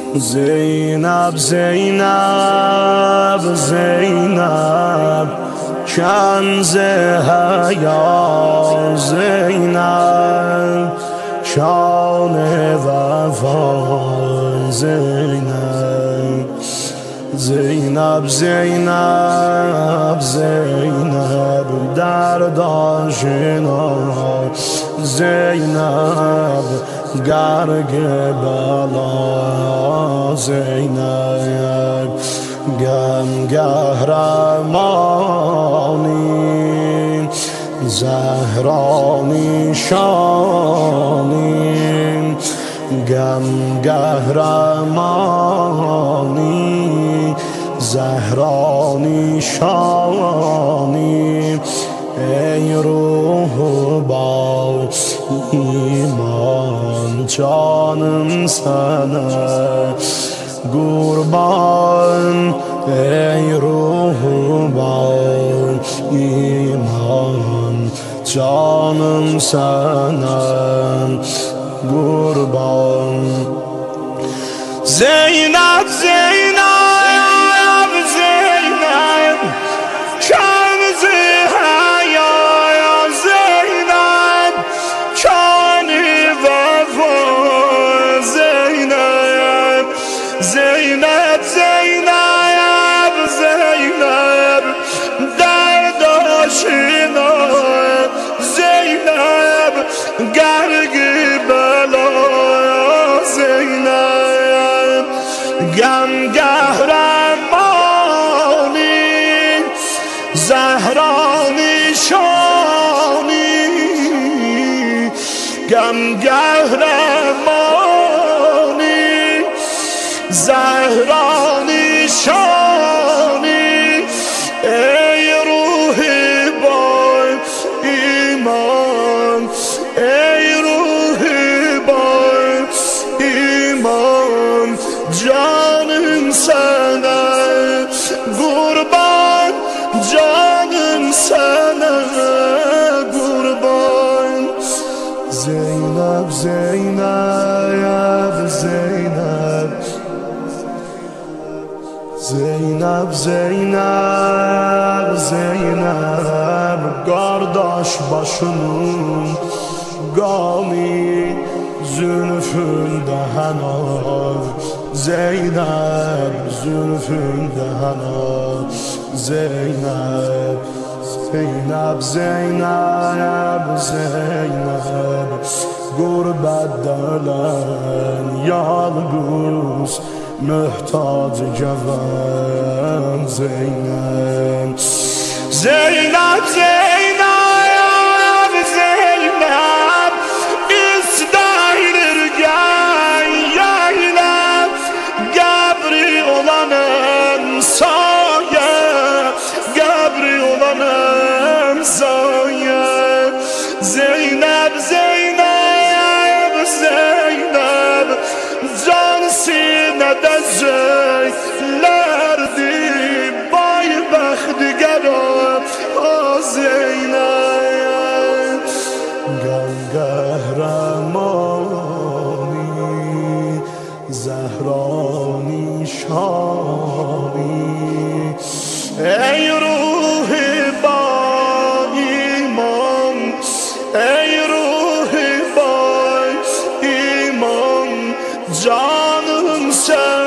زینب زینب زینب کنز حیا زینب شان وفا زینب زینب زینب زینب درد آشنا زینب گرگ بلا زینب گم قهرمانی زهرانی شانی گم قهرمانی زهرانی شانی ای روح با ایمان جانم سنه قربان ای روح با ایمان جانم سنه قربان زینب زینب زینب کنز حیا زینب شان وفا زینب زینب زینب زینب درد آشنا زینب گرگ بلا زینب گم قهرمانی زهرانی شانی گم قهرمانی زهرانی شانی ای روح با ایمان ای روح با ایمان جانم سنه قربان جانم سنه قربان زینب زینب زینب زینب زینب زینب قارداش başının gami zülfünde henar Zeynep zülfünde henar Zeynep Zeynep Zeynep Zeynep gurbet delen yalnız mühtaç geven Zeynep Zeynep Zeynep Zeynep İstahir gel yaylap Gabri olanım saye Gabri olanım saye Zeynep Zeynep Zeynep can sinede zeylerdi Baybextgeram o Zeynep Gel qahramani Zehrani şani Ey ruhi ba iman Ey ruhi ba iman Canım sen